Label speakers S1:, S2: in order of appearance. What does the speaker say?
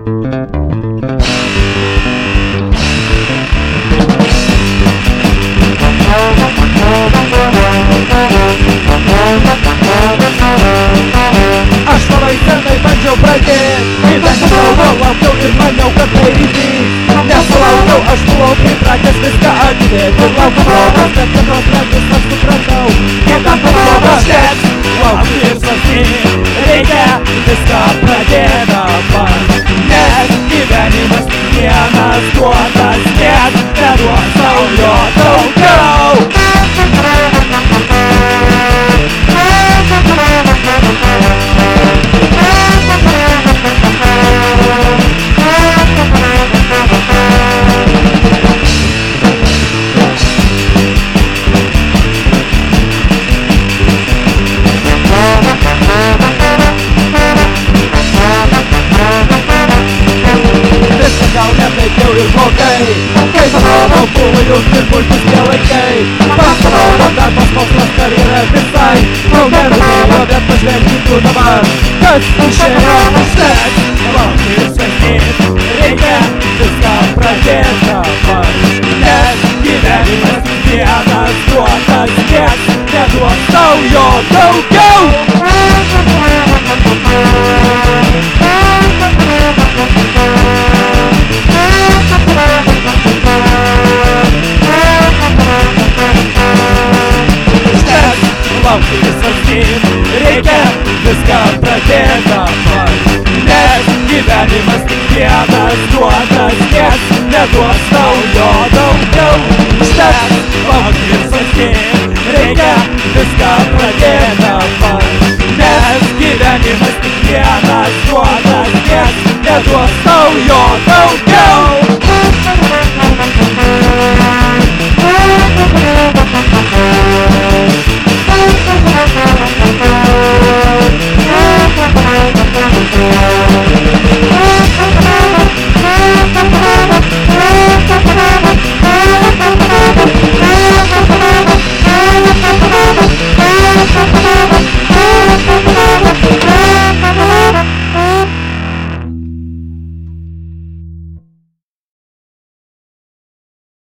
S1: Aš labai senai bandžiau pradėti gyventi toliau, laukiau ir maniau, kad tai įvyks. Nesulaukiau, aš buvau pripratęs viską atidėti. Laukiu progos, bet vienos metus aš supratau, niekam progos net laukti ir svarstyti. Reikia viską pradėti dabar, nes gyvenimas tik vienas duotas, net neduos tau jo daugiau. Gal ne taip jau ir blogai, kaip atrodo buvo jūs ir puikus tie laikai. Pasirodo darbas, mokslas, karjera visai jau nebebuvo, bet pažvelgintų dabar, kas išėjo iš net. Laukti ir svarstyti, reikia viską pradėti dabar, nes gyvenimas vienas duotas, nieks neduos tau jo daugiau. Laukti ir svarstyti, reikia viską pradėti dabar, nes gyvenimas tik vienas duotas, nieks neduos tau jo daugiau. Užteks laukti ir svarstyti, reikia viską pradėti dabar, nes gyvenimas tik vienas duotas, nieks neduos tau jo daugiau.